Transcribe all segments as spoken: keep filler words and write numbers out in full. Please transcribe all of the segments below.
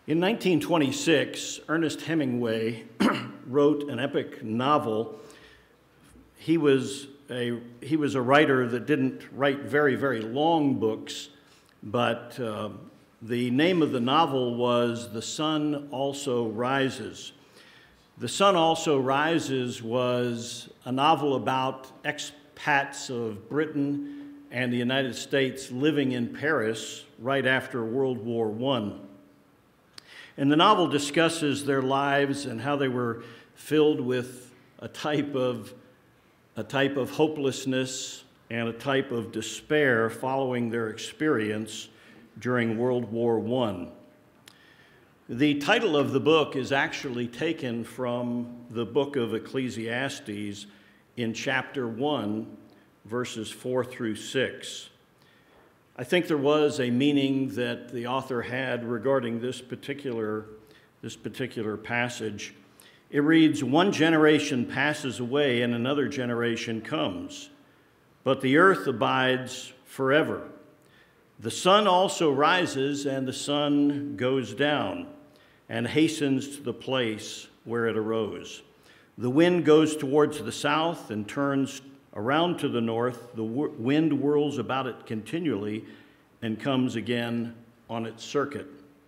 In nineteen twenty-six, Ernest Hemingway wrote an epic novel. He was a he was a writer that didn't write very, very long books, but uh, the name of the novel was The Sun Also Rises. The Sun Also Rises was a novel about expats of Britain and the United States living in Paris right after World War One. And the novel discusses their lives and how they were filled with a type of a type of hopelessness and a type of despair following their experience during World War One. The title of the book is actually taken from the book of Ecclesiastes in chapter one, verses four through six. I think there was a meaning that the author had regarding this particular, this particular passage. It reads, "One generation passes away and another generation comes, but the earth abides forever. The sun also rises and the sun goes down and hastens to the place where it arose. The wind goes towards the south and turns around to the north. The wind whirls about it continually and comes again on its circuit."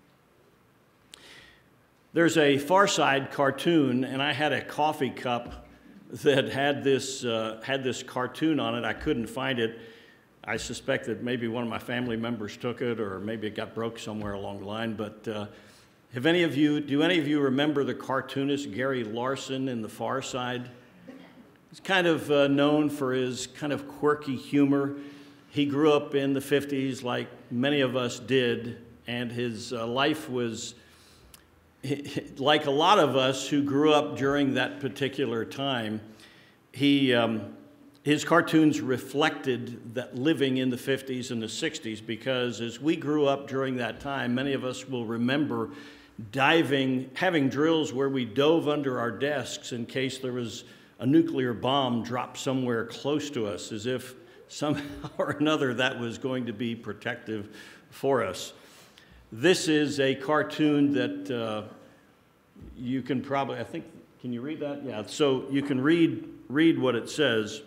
There's a Far Side cartoon, and I had a coffee cup that had this, uh, had this cartoon on it. I couldn't find it. I suspect that maybe one of my family members took it, or maybe it got broke somewhere along the line. But uh, have any of you, do any of you remember the cartoonist Gary Larson in The Far Side? He's kind of uh, known for his kind of quirky humor. He grew up in the fifties like many of us did, and his uh, life was like a lot of us who grew up during that particular time. He, um, his cartoons reflected that living in the fifties and the sixties, because as we grew up during that time, many of us will remember diving, having drills where we dove under our desks in case there was a nuclear bomb dropped somewhere close to us, as if somehow or another that was going to be protective for us. This is a cartoon that uh, you can probably, I think, can you read that? Yeah, so you can read, read what it says.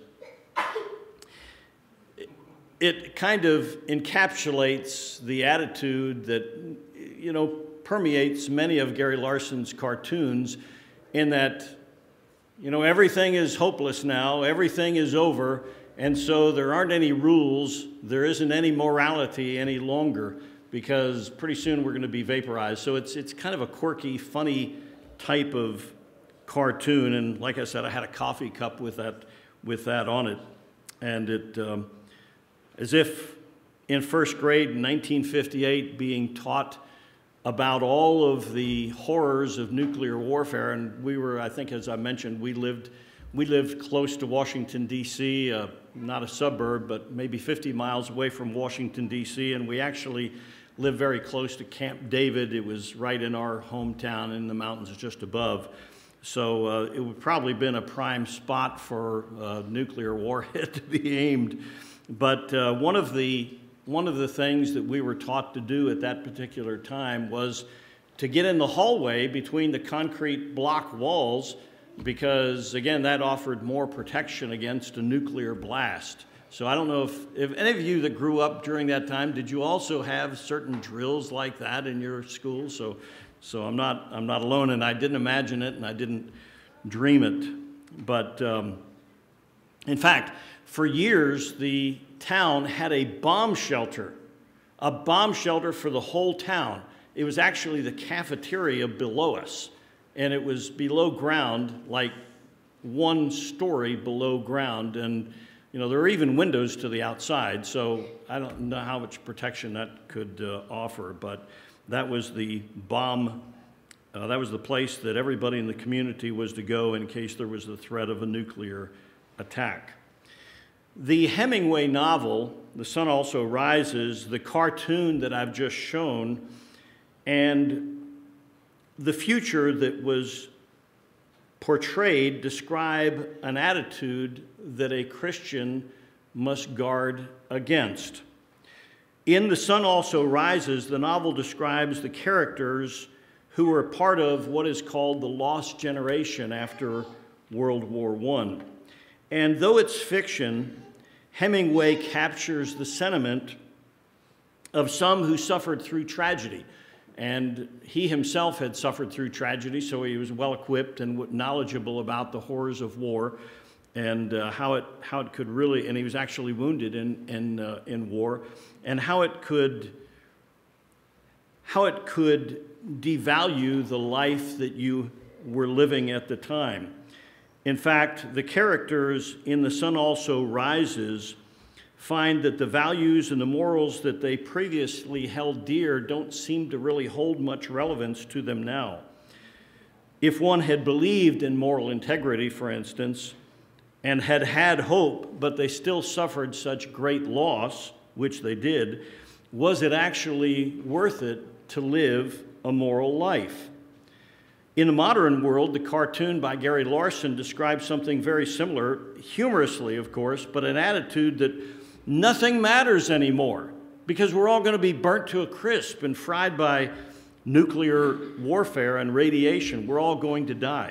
It kind of encapsulates the attitude that, you know, permeates many of Gary Larson's cartoons, in that, you know, everything is hopeless now, everything is over, and so there aren't any rules, there isn't any morality any longer, because pretty soon we're going to be vaporized. So it's, it's kind of a quirky, funny type of cartoon. And like I said, I had a coffee cup with that, with that on it. And it, um, as if in first grade in nineteen fifty-eight, being taught about all of the horrors of nuclear warfare. And we were, I think, as I mentioned, we lived, we lived close to Washington, D C, uh, not a suburb, but maybe fifty miles away from Washington, D C, and we actually lived very close to Camp David. It was right in our hometown in the mountains just above. So uh, it would probably been a prime spot for a nuclear warhead to be aimed. But uh, one of the one of the things that we were taught to do at that particular time was to get in the hallway between the concrete block walls, because, again, that offered more protection against a nuclear blast. So I don't know if, if any of you that grew up during that time, did you also have certain drills like that in your school? So, so I'm not, I'm not alone, and I didn't imagine it, and I didn't dream it. But um, in fact, for years, the town had a bomb shelter, a bomb shelter for the whole town. It was actually the cafeteria below us, and it was below ground, like one story below ground. And, you know, there are even windows to the outside, so I don't know how much protection that could uh, offer, but that was the bomb, uh, that was the place that everybody in the community was to go in case there was the threat of a nuclear attack. The Hemingway novel, The Sun Also Rises, the cartoon that I've just shown, and the future that was portrayed describe an attitude that a Christian must guard against. In The Sun Also Rises, the novel describes the characters who were part of what is called the lost generation after World War One. And though it's fiction, Hemingway captures the sentiment of some who suffered through tragedy. And he himself had suffered through tragedy, so he was well-equipped and knowledgeable about the horrors of war and uh, how it how it could really, and he was actually wounded in in uh, in war, and how it could how it could devalue the life that you were living at the time. In fact, the characters in The Sun Also Rises find that the values and the morals that they previously held dear don't seem to really hold much relevance to them now. If one had believed in moral integrity, for instance, and had had hope, but they still suffered such great loss, which they did, was it actually worth it to live a moral life? In the modern world, the cartoon by Gary Larson describes something very similar, humorously, of course, but an attitude that nothing matters anymore because we're all going to be burnt to a crisp and fried by nuclear warfare and radiation. We're all going to die.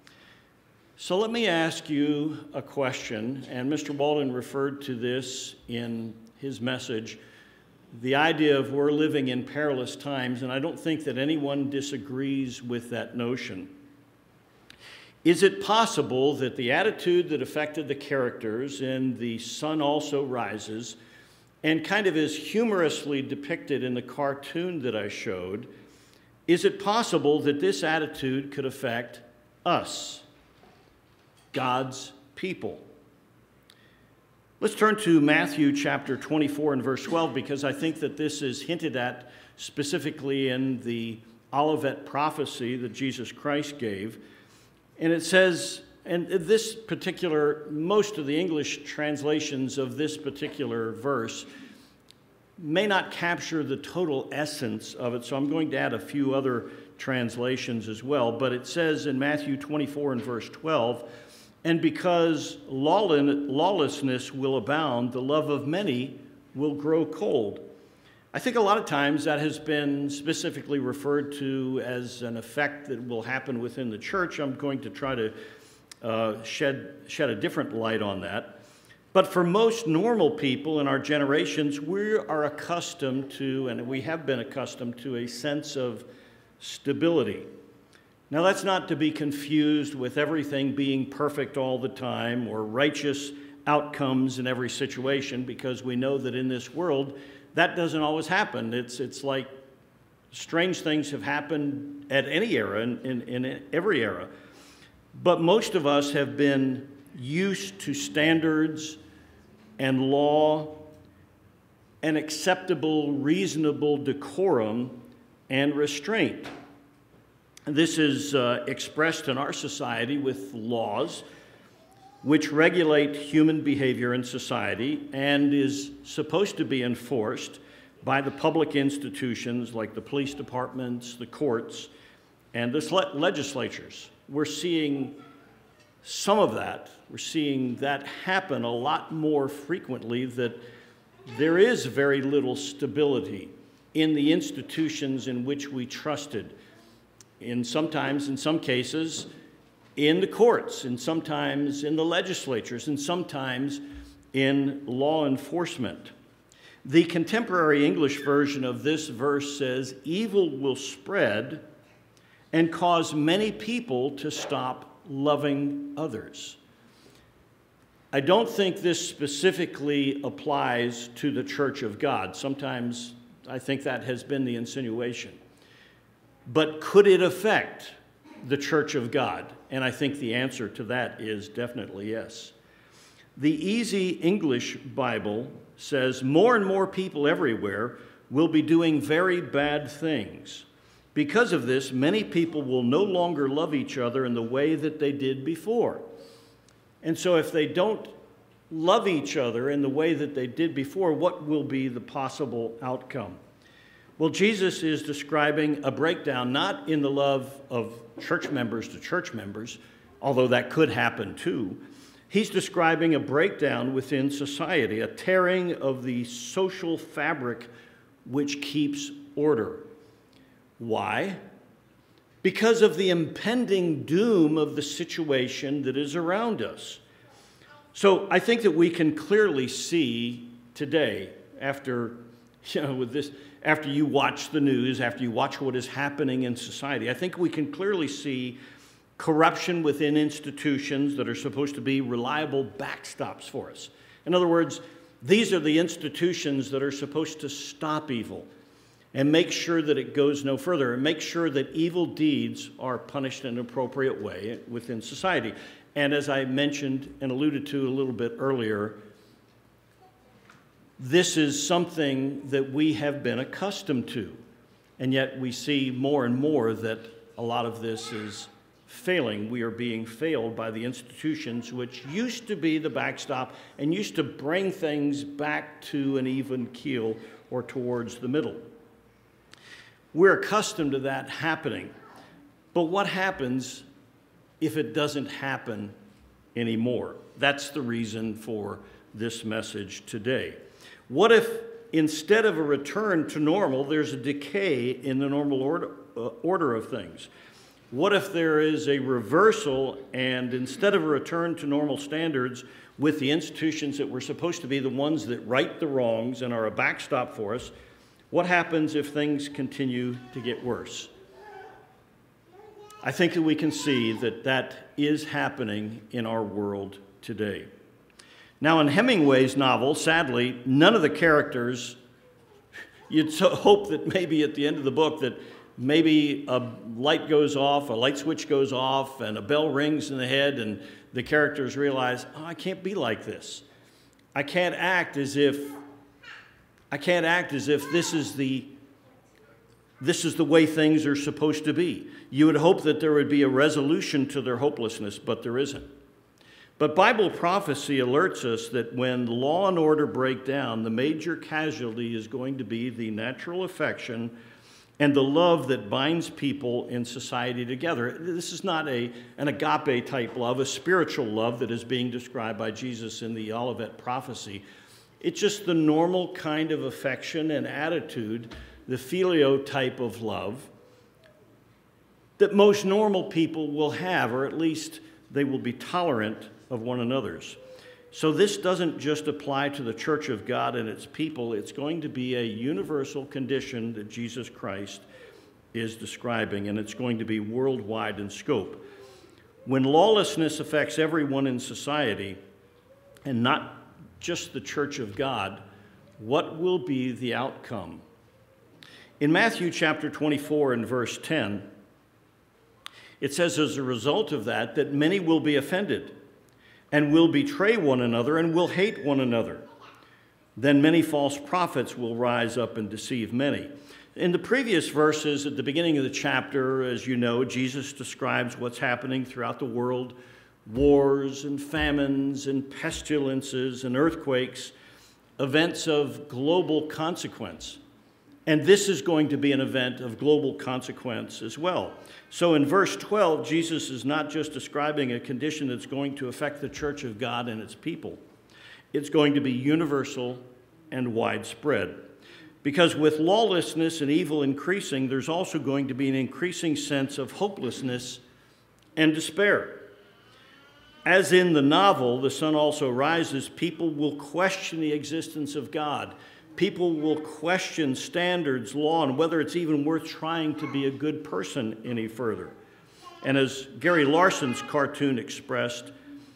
So let me ask you a question, and Mister Walden referred to this in his message, the idea of we're living in perilous times, and I don't think that anyone disagrees with that notion. Is it possible that the attitude that affected the characters in The Sun Also Rises, and kind of is humorously depicted in the cartoon that I showed, is it possible that this attitude could affect us, God's people? Let's turn to Matthew chapter twenty-four and verse twelve, because I think that this is hinted at specifically in the Olivet prophecy that Jesus Christ gave. And it says, and this particular, most of the English translations of this particular verse may not capture the total essence of it, so I'm going to add a few other translations as well. But it says in Matthew twenty-four and verse twelve, and because lawlessness will abound, the love of many will grow cold. I think a lot of times that has been specifically referred to as an effect that will happen within the church. I'm going to try to uh, shed, shed a different light on that. But for most normal people in our generations, we are accustomed to, and we have been accustomed to, a sense of stability. Now, that's not to be confused with everything being perfect all the time or righteous outcomes in every situation, because we know that in this world, that doesn't always happen. It's, it's like strange things have happened at any era, in, in, in every era. But most of us have been used to standards and law and acceptable, reasonable decorum and restraint. This is uh, expressed in our society with laws which regulate human behavior in society and is supposed to be enforced by the public institutions like the police departments, the courts, and the legislatures. We're seeing some of that. We're seeing that happen a lot more frequently, that there is very little stability in the institutions in which we trusted. In sometimes, in some cases, in the courts, and sometimes in the legislatures, and sometimes in law enforcement. The contemporary English version of this verse says, "Evil will spread and cause many people to stop loving others." I don't think this specifically applies to the Church of God. Sometimes I think that has been the insinuation. But could it affect the Church of God? And I think the answer to that is definitely yes. The Easy English Bible says, more and more people everywhere will be doing very bad things. Because of this, many people will no longer love each other in the way that they did before. And so if they don't love each other in the way that they did before, what will be the possible outcome? Well, Jesus is describing a breakdown, not in the love of church members to church members, although that could happen too. He's describing a breakdown within society, a tearing of the social fabric which keeps order. Why? because of the impending doom of the situation that is around us. So I think that we can clearly see today, after, you know, with this, after you watch the news, after you watch what is happening in society, I think we can clearly see corruption within institutions that are supposed to be reliable backstops for us. In other words, these are the institutions that are supposed to stop evil and make sure that it goes no further, and make sure that evil deeds are punished in an appropriate way within society. And as I mentioned and alluded to a little bit earlier, this is something that we have been accustomed to, and yet we see more and more that a lot of this is failing. We are being failed by the institutions which used to be the backstop and used to bring things back to an even keel or towards the middle. We're accustomed to that happening. But what happens if it doesn't happen anymore? That's the reason for this message today. What if instead of a return to normal, there's a decay in the normal order, uh, order of things? What if there is a reversal, and instead of a return to normal standards with the institutions that were supposed to be the ones that right the wrongs and are a backstop for us, what happens if things continue to get worse? I think that we can see that that is happening in our world today. Now, in Hemingway's novel, sadly, none of the characters, you'd so hope that maybe at the end of the book that maybe a light goes off, a light switch goes off, and a bell rings in the head, and the characters realize, oh, I can't be like this. I can't act as if, I can't act as if this is the, this is the way things are supposed to be. You would hope that there would be a resolution to their hopelessness, but there isn't. But Bible prophecy alerts us that when law and order break down, the major casualty is going to be the natural affection and the love that binds people in society together. This is not a, an agape type love, a spiritual love that is being described by Jesus in the Olivet prophecy. It's just the normal kind of affection and attitude, the phileo type of love that most normal people will have, or at least they will be tolerant of one another's. So this doesn't just apply to the Church of God and its people. It's going to be a universal condition that Jesus Christ is describing, and it's going to be worldwide in scope. When lawlessness affects everyone in society, and not just the Church of God, what will be the outcome? In Matthew chapter twenty-four and verse ten, it says, as a result of that, that many will be offended and will betray one another and will hate one another. Then many false prophets will rise up and deceive many. In the previous verses at the beginning of the chapter, as you know, Jesus describes what's happening throughout the world: wars and famines and pestilences and earthquakes, events of global consequence. And this is going to be an event of global consequence as well. So in verse twelve, Jesus is not just describing a condition that's going to affect the Church of God and its people. It's going to be universal and widespread. Because with lawlessness and evil increasing, there's also going to be an increasing sense of hopelessness and despair. As in the novel, The Sun Also Rises, people will question the existence of God. People will question standards, law, and whether it's even worth trying to be a good person any further. And as Gary Larson's cartoon expressed,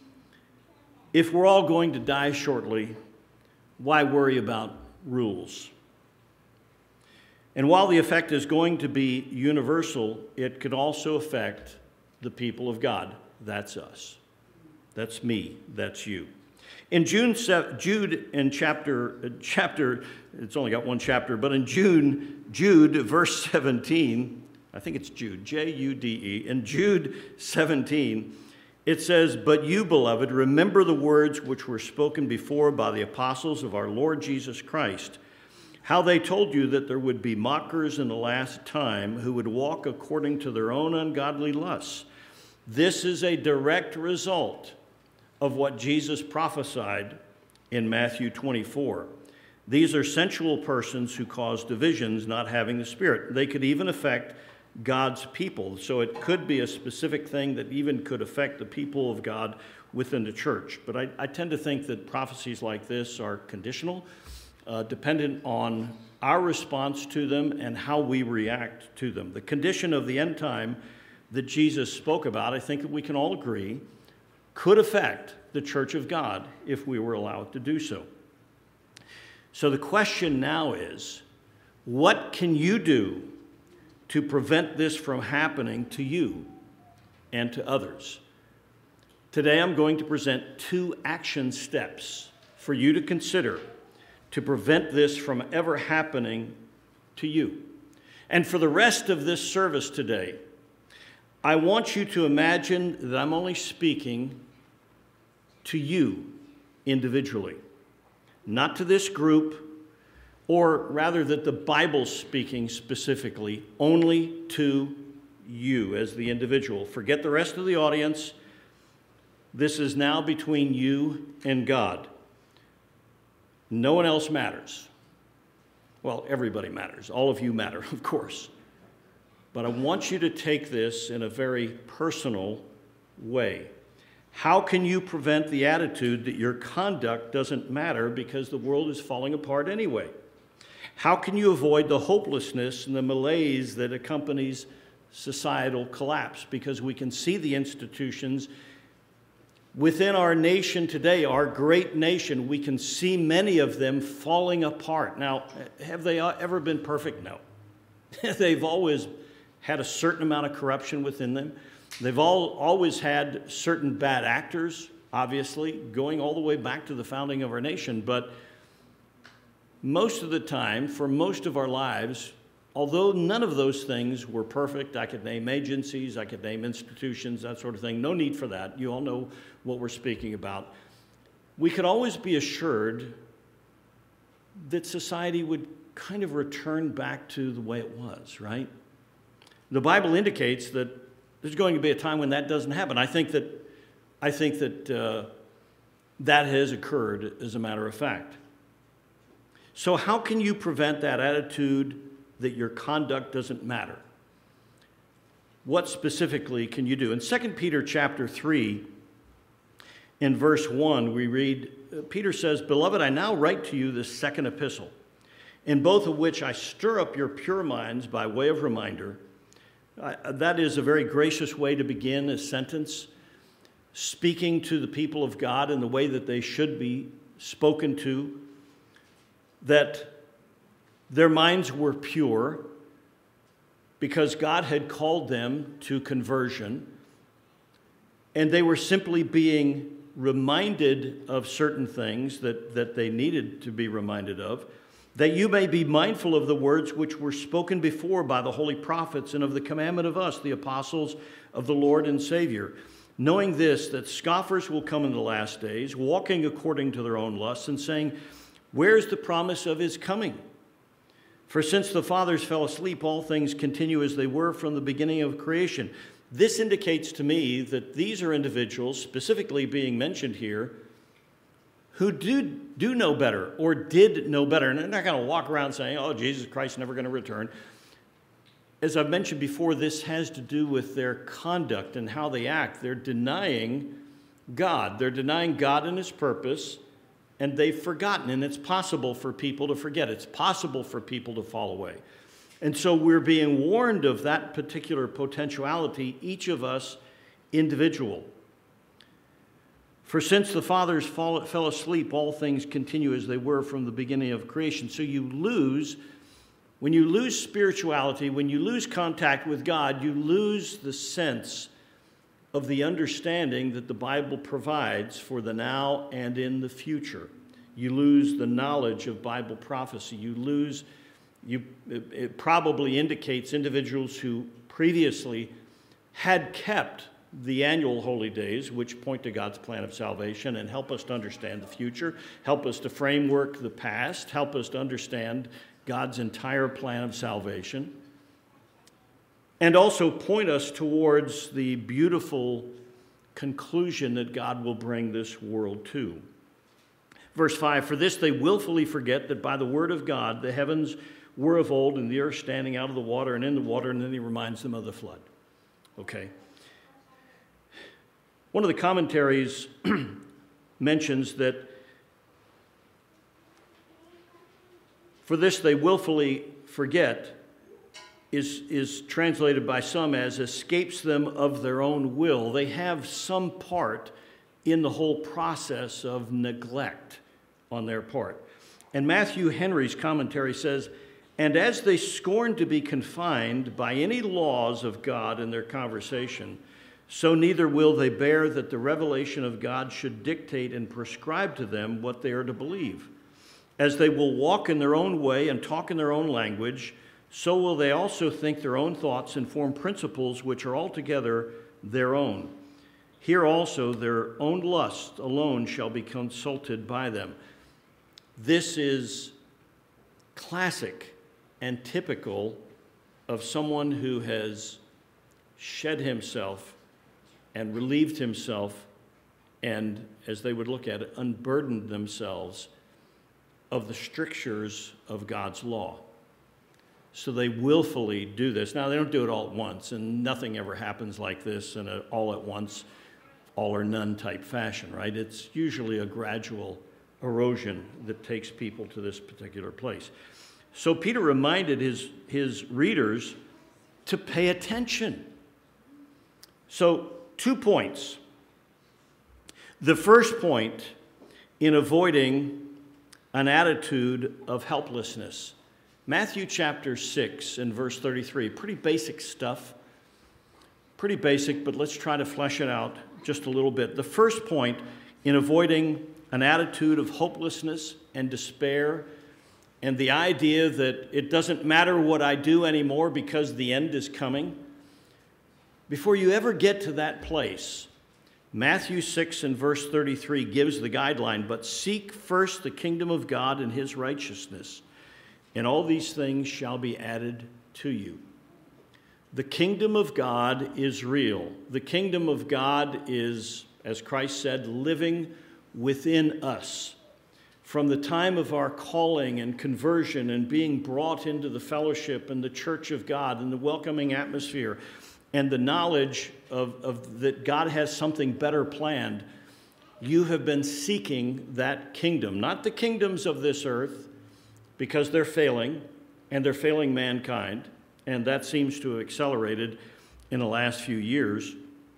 if we're all going to die shortly, why worry about rules? And while the effect is going to be universal, it could also affect the people of God. That's us. That's me. That's you. In June, Jude, in chapter, chapter, it's only got one chapter, but in June, Jude, verse seventeen, I think it's Jude, J U D E, in Jude seventeen, it says, "But you, beloved, remember the words which were spoken before by the apostles of our Lord Jesus Christ, how they told you that there would be mockers in the last time who would walk according to their own ungodly lusts. This is a direct result of what Jesus prophesied in Matthew twenty-four. These are sensual persons who cause divisions, not having the Spirit. They could even affect God's people. So it could be a specific thing that even could affect the people of God within the church. But I, I tend to think that prophecies like this are conditional, uh, dependent on our response to them and how we react to them. The condition of the end time that Jesus spoke about, I think that we can all agree, could affect the church of God if we were allowed to do so. So the question now is, what can you do to prevent this from happening to you and to others? Today I'm going to present two action steps for you to consider to prevent this from ever happening to you. And for the rest of this service today, I want you to imagine that I'm only speaking to you individually, not to this group, or rather that the Bible's speaking specifically only to you as the individual. Forget the rest of the audience. This is now between you and God. No one else matters. Well, everybody matters. All of you matter, of course. But I want you to take this in a very personal way. How can you prevent the attitude that your conduct doesn't matter because the world is falling apart anyway? How can you avoid the hopelessness and the malaise that accompanies societal collapse? Because we can see the institutions within our nation today, our great nation, we can see many of them falling apart. Now, have they ever been perfect? No. They've always had a certain amount of corruption within them. They've all always had certain bad actors, obviously, going all the way back to the founding of our nation. But most of the time, for most of our lives, although none of those things were perfect, I could name agencies, I could name institutions, that sort of thing. No need for that. You all know what we're speaking about. We could always be assured that society would kind of return back to the way it was, right? The Bible indicates that there's going to be a time when that doesn't happen. I think that, I think that uh, that has occurred, as a matter of fact. So how can you prevent that attitude that your conduct doesn't matter? What specifically can you do? In Second Peter chapter three, in verse one, we read, Peter says, "Beloved, I now write to you this second epistle, in both of which I stir up your pure minds by way of reminder." I, that is a very gracious way to begin a sentence, speaking to the people of God in the way that they should be spoken to, that their minds were pure because God had called them to conversion, and they were simply being reminded of certain things that, that they needed to be reminded of, that you may be mindful of the words which were spoken before by the holy prophets and of the commandment of us, the apostles of the Lord and Savior, knowing this, that scoffers will come in the last days, walking according to their own lusts, and saying, where's the promise of his coming? For since the fathers fell asleep, all things continue as they were from the beginning of creation. This indicates to me that these are individuals, specifically being mentioned here, who do, do know better or did know better. And they're not going to walk around saying, oh, Jesus Christ is never going to return. As I've mentioned before, this has to do with their conduct and how they act. They're denying God. They're denying God and his purpose, and they've forgotten. And it's possible for people to forget. It's possible for people to fall away. And so we're being warned of that particular potentiality, each of us individual. For since the fathers fall, fell asleep, all things continue as they were from the beginning of creation. So you lose, when you lose spirituality, when you lose contact with God, you lose the sense of the understanding that the Bible provides for the now and in the future. You lose the knowledge of Bible prophecy. You lose, you, it, it probably indicates individuals who previously had kept the annual holy days, which point to God's plan of salvation and help us to understand the future, help us to framework the past, help us to understand God's entire plan of salvation, and also point us towards the beautiful conclusion that God will bring this world to. Verse five, for this they willfully forget that by the word of God the heavens were of old, and the earth standing out of the water and in the water, and then he reminds them of the flood. Okay. One of the commentaries mentions that for this they willfully forget is, is translated by some as escapes them of their own will. They have some part in the whole process of neglect on their part. And Matthew Henry's commentary says, and as they scorn to be confined by any laws of God in their conversation, so neither will they bear that the revelation of God should dictate and prescribe to them what they are to believe. As they will walk in their own way and talk in their own language, so will they also think their own thoughts and form principles which are altogether their own. Here also their own lust alone shall be consulted by them. This is classic and typical of someone who has shed himself and relieved himself and, as they would look at it, unburdened themselves of the strictures of God's law. So they willfully do this. Now, they don't do it all at once, and nothing ever happens like this in an all at once, all or none type fashion, right? It's usually a gradual erosion that takes people to this particular place. So Peter reminded his, his readers to pay attention. So, two points. The first point in avoiding an attitude of helplessness. Matthew chapter six and verse thirty-three, pretty basic stuff. Pretty basic, but let's try to flesh it out just a little bit. The first point in avoiding an attitude of hopelessness and despair and the idea that it doesn't matter what I do anymore because the end is coming. Before you ever get to that place, Matthew six and verse thirty-three gives the guideline, but seek first the kingdom of God and his righteousness, and all these things shall be added to you. The kingdom of God is real. The kingdom of God is, as Christ said, living within us. From the time of our calling and conversion and being brought into the fellowship and the church of God and the welcoming atmosphere and the knowledge of, of that God has something better planned, you have been seeking that kingdom. Not the kingdoms of this earth, because they're failing, and they're failing mankind, and that seems to have accelerated in the last few years.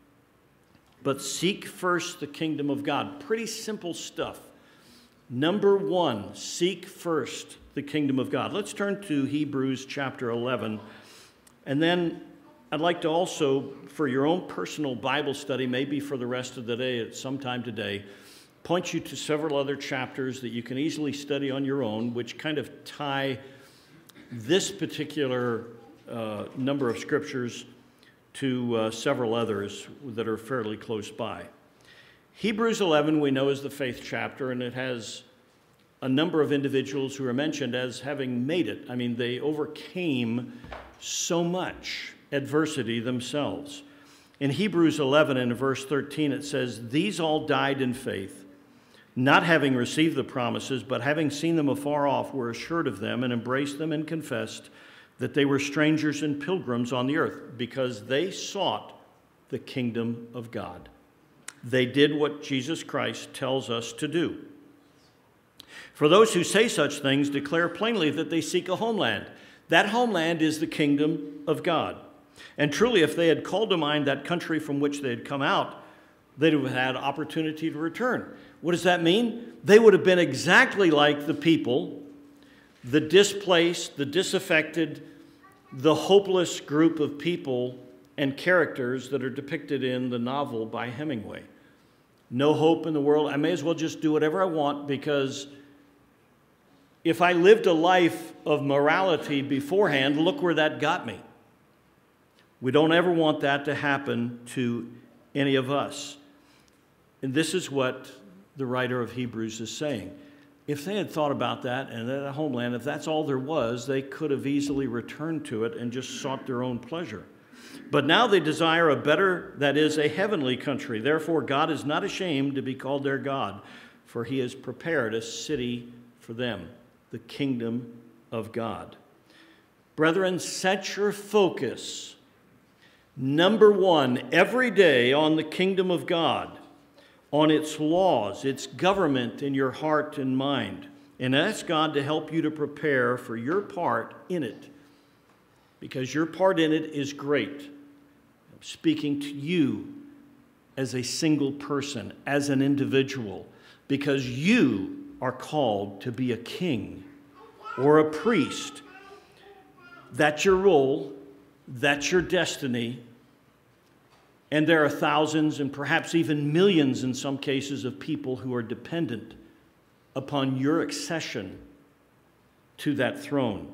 But seek first the kingdom of God. Pretty simple stuff. Number one, seek first the kingdom of God. Let's turn to Hebrews chapter eleven. And then I'd like to also, for your own personal Bible study, maybe for the rest of the day at some time today, point you to several other chapters that you can easily study on your own, which kind of tie this particular uh, number of scriptures to uh, several others that are fairly close by. Hebrews eleven, we know, is the faith chapter, and it has a number of individuals who are mentioned as having made it. I mean, they overcame so much adversity themselves. In Hebrews eleven and verse thirteen, it says, "These all died in faith, not having received the promises, but having seen them afar off, were assured of them and embraced them and confessed that they were strangers and pilgrims on the earth, because they sought the kingdom of God." They did what Jesus Christ tells us to do. For those who say such things declare plainly that they seek a homeland. That homeland is the kingdom of God. And truly, if they had called to mind that country from which they had come out, they'd have had opportunity to return. What does that mean? They would have been exactly like the people, the displaced, the disaffected, the hopeless group of people and characters that are depicted in the novel by Hemingway. No hope in the world. I may as well just do whatever I want, because if I lived a life of morality beforehand, look where that got me. We don't ever want that to happen to any of us. And this is what the writer of Hebrews is saying. If they had thought about that and that homeland, if that's all there was, they could have easily returned to it and just sought their own pleasure. But now they desire a better, that is, a heavenly country. Therefore, God is not ashamed to be called their God, for he has prepared a city for them, the kingdom of God. Brethren, set your focus, number one, every day on the kingdom of God, on its laws, its government in your heart and mind, and ask God to help you to prepare for your part in it, because your part in it is great. I'm speaking to you as a single person, as an individual, because you are called to be a king or a priest. That's your role. That's your destiny. And there are thousands and perhaps even millions in some cases of people who are dependent upon your accession to that throne.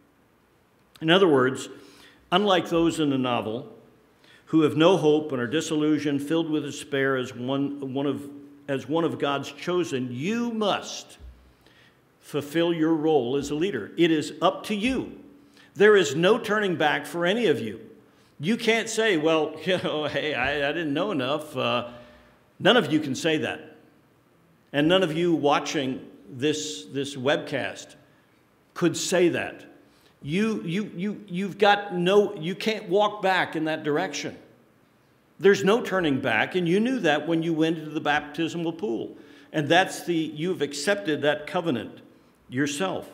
In other words, unlike those in the novel who have no hope and are disillusioned, filled with despair as one, one of, as one of God's chosen, you must fulfill your role as a leader. It is up to you. There is no turning back for any of you. You can't say, well, you know, hey, I, I didn't know enough. Uh, none of you can say that. And none of you watching this, this webcast could say that. You, you, you, you've got no, you can't walk back in that direction. There's no turning back, and you knew that when you went into the baptismal pool. And that's the, you've accepted that covenant yourself.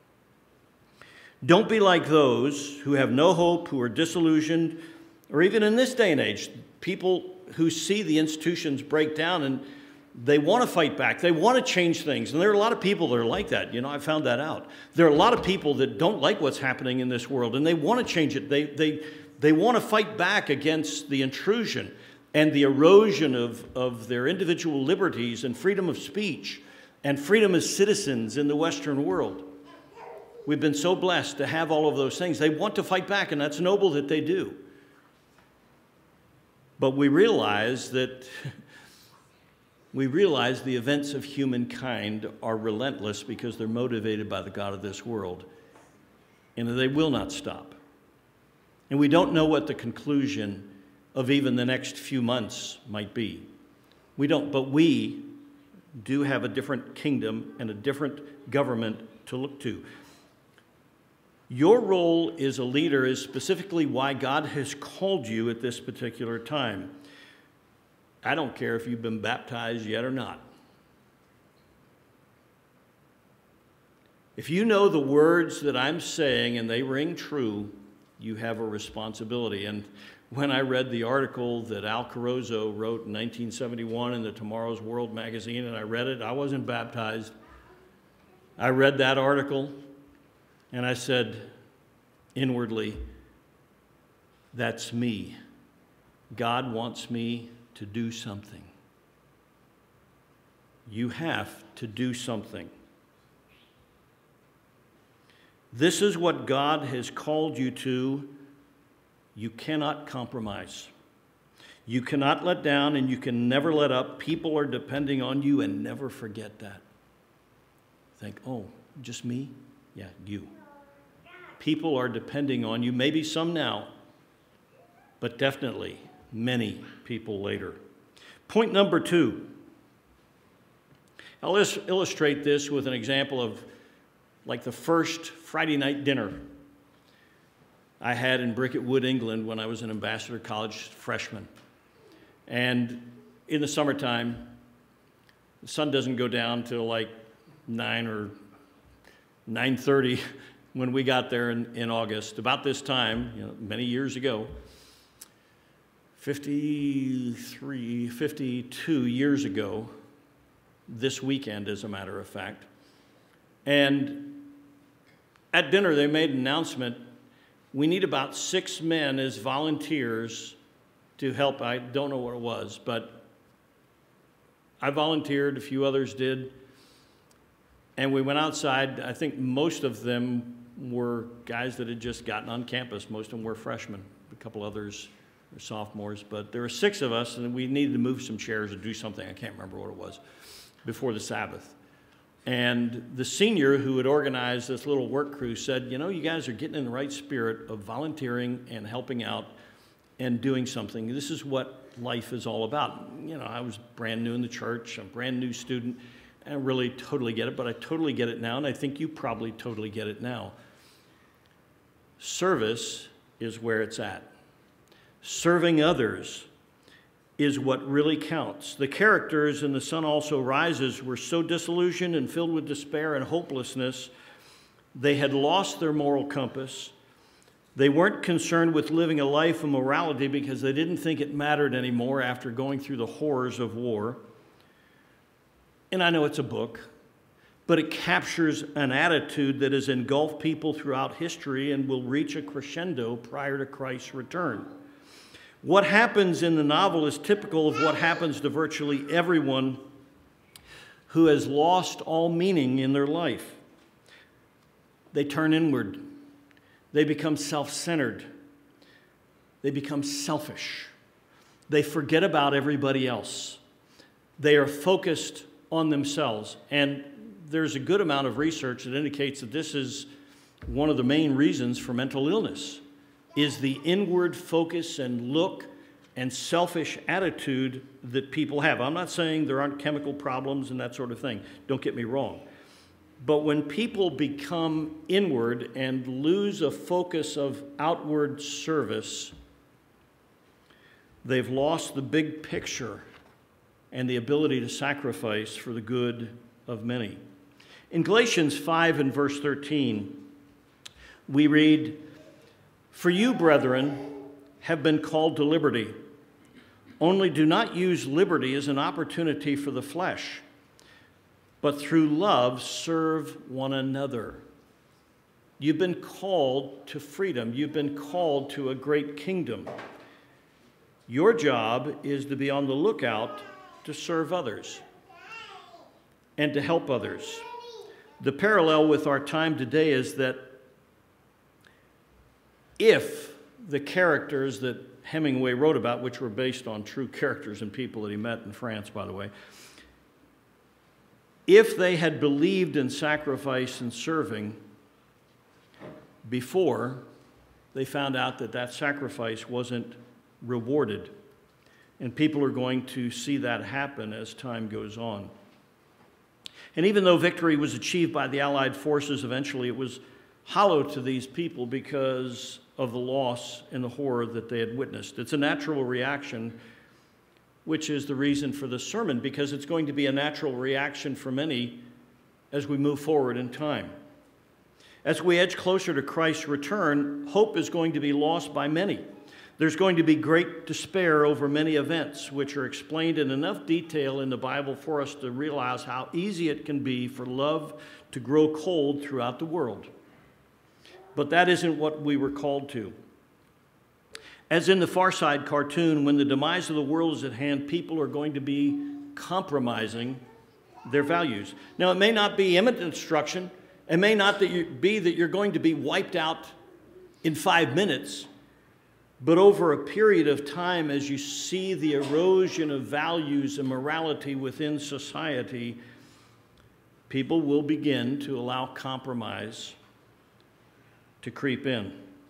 Don't be like those who have no hope, who are disillusioned, or even in this day and age, people who see the institutions break down and they want to fight back. They want to change things. And there are a lot of people that are like that. You know, I found that out. There are a lot of people that don't like what's happening in this world, and they want to change it. They, they, they want to fight back against the intrusion and the erosion of, of their individual liberties and freedom of speech and freedom as citizens in the Western world. We've been so blessed to have all of those things. They want to fight back, and that's noble that they do. But we realize that we realize the events of humankind are relentless because they're motivated by the God of this world, and they will not stop. And we don't know what the conclusion of even the next few months might be. We don't, but we do have a different kingdom and a different government to look to. Your role as a leader is specifically why God has called you at this particular time. I don't care if you've been baptized yet or not. If you know the words that I'm saying and they ring true, you have a responsibility. And when I read the article that Al Carozzo wrote in nineteen seventy-one in the Tomorrow's World magazine, and I read it, I wasn't baptized. I read that article, and I said inwardly, that's me. God wants me to do something. You have to do something. This is what God has called you to. You cannot compromise. You cannot let down, and you can never let up. People are depending on you, and never forget that. Think, oh, just me? Yeah, you. People are depending on you, maybe some now, but definitely many people later. Point number two. I'll illustrate this with an example of like the first Friday night dinner I had in Bricket Wood, England, when I was an Ambassador College freshman. And in the summertime, the sun doesn't go down till like nine or nine thirty when we got there in, in August. About this time, you know, many years ago, fifty-three, fifty-two years ago, this weekend, as a matter of fact. And at dinner, they made an announcement. We need about six men as volunteers to help. I don't know what it was, but I volunteered, a few others did. And we went outside. I think most of them were guys that had just gotten on campus. Most of them were freshmen. A couple others were sophomores. But there were six of us, and we needed to move some chairs or do something. I can't remember what it was, before the Sabbath. And the senior who had organized this little work crew said, you know, you guys are getting in the right spirit of volunteering and helping out and doing something. This is what life is all about. You know, I was brand new in the church, I'm a brand new student. I don't really totally get it, but I totally get it now, and I think you probably totally get it now. Service is where it's at. Serving others is what really counts. The characters in The Sun Also Rises were so disillusioned and filled with despair and hopelessness. They had lost their moral compass. They weren't concerned with living a life of morality because they didn't think it mattered anymore after going through the horrors of war. And I know it's a book, but it captures an attitude that has engulfed people throughout history and will reach a crescendo prior to Christ's return. What happens in the novel is typical of what happens to virtually everyone who has lost all meaning in their life. They turn inward. They become self-centered. They become selfish. They forget about everybody else. They are focused on themselves. And there's a good amount of research that indicates that this is one of the main reasons for mental illness, is the inward focus and look and selfish attitude that people have. I'm not saying there aren't chemical problems and that sort of thing. Don't get me wrong. But when people become inward and lose a focus of outward service, they've lost the big picture and the ability to sacrifice for the good of many. In Galatians five and verse thirteen, we read, "For you, brethren, have been called to liberty. Only do not use liberty as an opportunity for the flesh, but through love serve one another." You've been called to freedom. You've been called to a great kingdom. Your job is to be on the lookout to serve others and to help others. The parallel with our time today is that if the characters that Hemingway wrote about, which were based on true characters and people that he met in France, by the way, if they had believed in sacrifice and serving before they found out that that sacrifice wasn't rewarded, and people are going to see that happen as time goes on. And even though victory was achieved by the Allied forces eventually, it was hollow to these people because of the loss and the horror that they had witnessed. It's a natural reaction, which is the reason for the sermon, because it's going to be a natural reaction for many as we move forward in time. As we edge closer to Christ's return, hope is going to be lost by many. There's going to be great despair over many events, which are explained in enough detail in the Bible for us to realize how easy it can be for love to grow cold throughout the world. But that isn't what we were called to. As in the Far Side cartoon, when the demise of the world is at hand, people are going to be compromising their values. Now, it may not be imminent destruction. It may not be that you're going to be wiped out in five minutes. But over a period of time, as you see the erosion of values and morality within society, people will begin to allow compromise to creep in.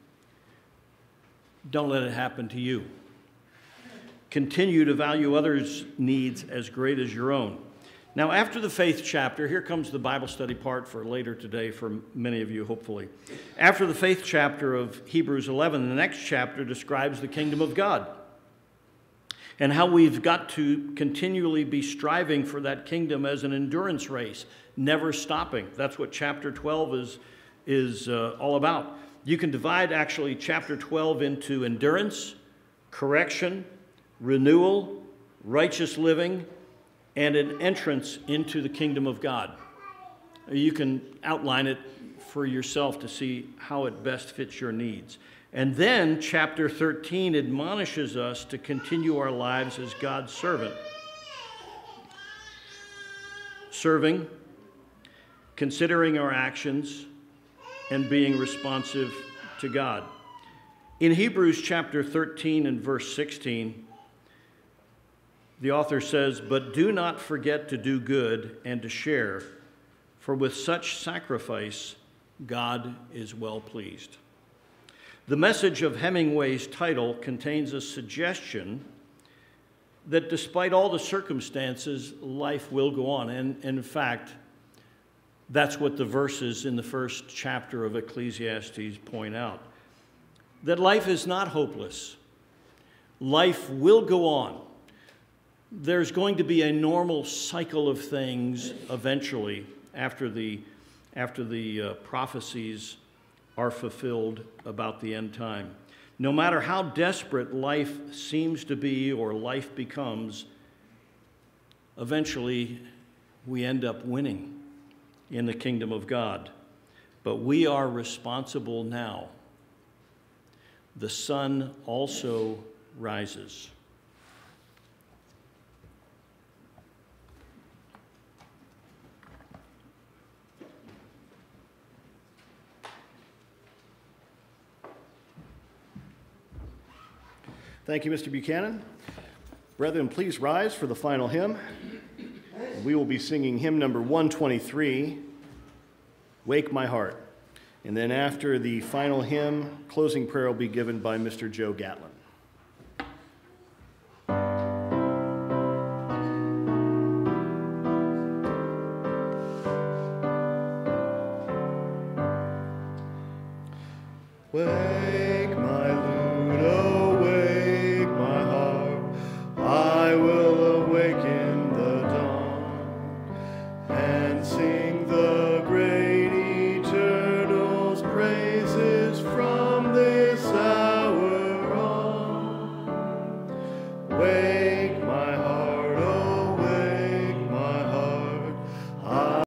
Don't let it happen to you. Continue to value others' needs as great as your own. Now, after the faith chapter, here comes the Bible study part for later today for many of you, hopefully. After the faith chapter of Hebrews eleven, the next chapter describes the kingdom of God and how we've got to continually be striving for that kingdom as an endurance race, never stopping. That's what chapter twelve is, is uh, all about. You can divide, actually, chapter twelve into endurance, correction, renewal, righteous living, and an entrance into the kingdom of God. You can outline it for yourself to see how it best fits your needs. And then chapter thirteen admonishes us to continue our lives as God's servant. Serving, considering our actions, and being responsive to God. In Hebrews chapter thirteen and verse sixteen, the author says, "But do not forget to do good and to share, for with such sacrifice God is well pleased." The message of Hemingway's title contains a suggestion that despite all the circumstances, life will go on. And, and in fact, that's what the verses in the first chapter of Ecclesiastes point out. that life is not hopeless. Life will go on. There's going to be a normal cycle of things eventually after the, after the uh, prophecies are fulfilled about the end time. No matter how desperate life seems to be or life becomes, eventually we end up winning in the kingdom of God. But we are responsible now. The sun also rises. Thank you, Mister Buchanan. Brethren, please rise for the final hymn. We will be singing hymn number one twenty-three, Wake My Heart. And then after the final hymn, closing prayer will be given by Mister Joe Gatlin. Wake my lute, awake my heart, I will awaken the dawn, and sing the great eternal's praise.